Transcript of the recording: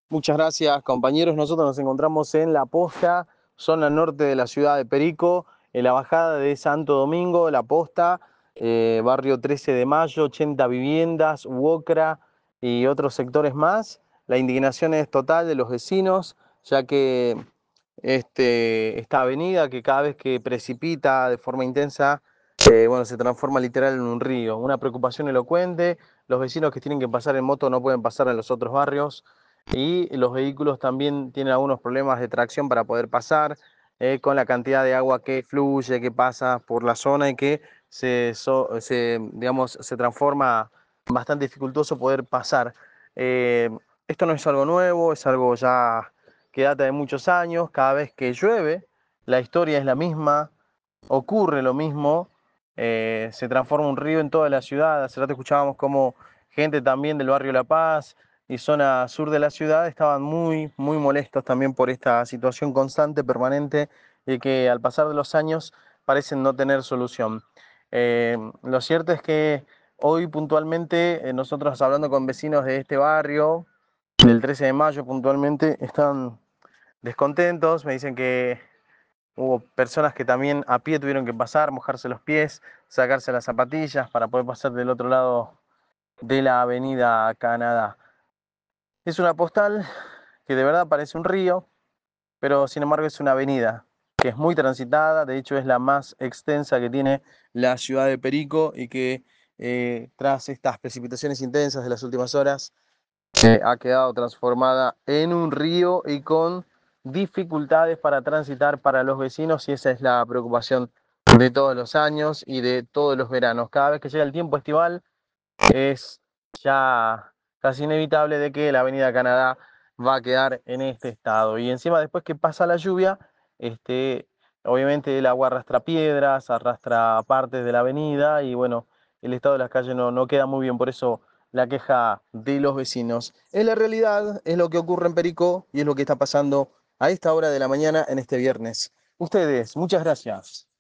Muchas gracias, compañeros. Nosotros nos encontramos en La Posta, zona norte de la ciudad de Perico, en la bajada de Santo Domingo, La Posta, barrio 13 de Mayo, 80 viviendas, Uocra y otros sectores más. La indignación es total de los vecinos, ya que esta avenida que cada vez que precipita de forma intensa, bueno, se transforma literal en un río. Una preocupación elocuente. Los vecinos que tienen que pasar en moto no pueden pasar en los otros barrios y los vehículos también tienen algunos problemas de tracción para poder pasar, con la cantidad de agua que fluye, que pasa por la zona y que digamos, se transforma bastante dificultoso poder pasar. Eh, Esto no es algo nuevo, es algo ya que data de muchos años. Cada vez que llueve, la historia es la misma, ocurre lo mismo, se transforma un río en toda la ciudad. Hace rato escuchábamos como gente también del barrio La Paz y zona sur de la ciudad estaban muy molestos también por esta situación constante, permanente, y que al pasar de los años parecen no tener solución. Lo cierto es que hoy puntualmente, nosotros hablando con vecinos de este barrio, del 13 de mayo puntualmente, están descontentos, me dicen que hubo personas que también a pie tuvieron que pasar, mojarse los pies, sacarse las zapatillas para poder pasar del otro lado de la avenida Canadá. Es una postal que de verdad parece un río, pero sin embargo es una avenida que es muy transitada. De hecho es la más extensa que tiene la ciudad de Perico y que, tras estas precipitaciones intensas de las últimas horas, ha quedado transformada en un río y con dificultades para transitar para los vecinos, y esa es la preocupación de todos los años y de todos los veranos. Cada vez que llega el tiempo estival es ya casi inevitable de que la avenida Canadá va a quedar en este estado. Y encima, después que pasa la lluvia, este, obviamente el agua arrastra piedras, arrastra partes de la avenida y bueno, el estado de las calles no queda muy bien. Por eso la queja de los vecinos. Es la realidad, es lo que ocurre en Perico y es lo que está pasando a esta hora de la mañana en este viernes. Ustedes, muchas gracias.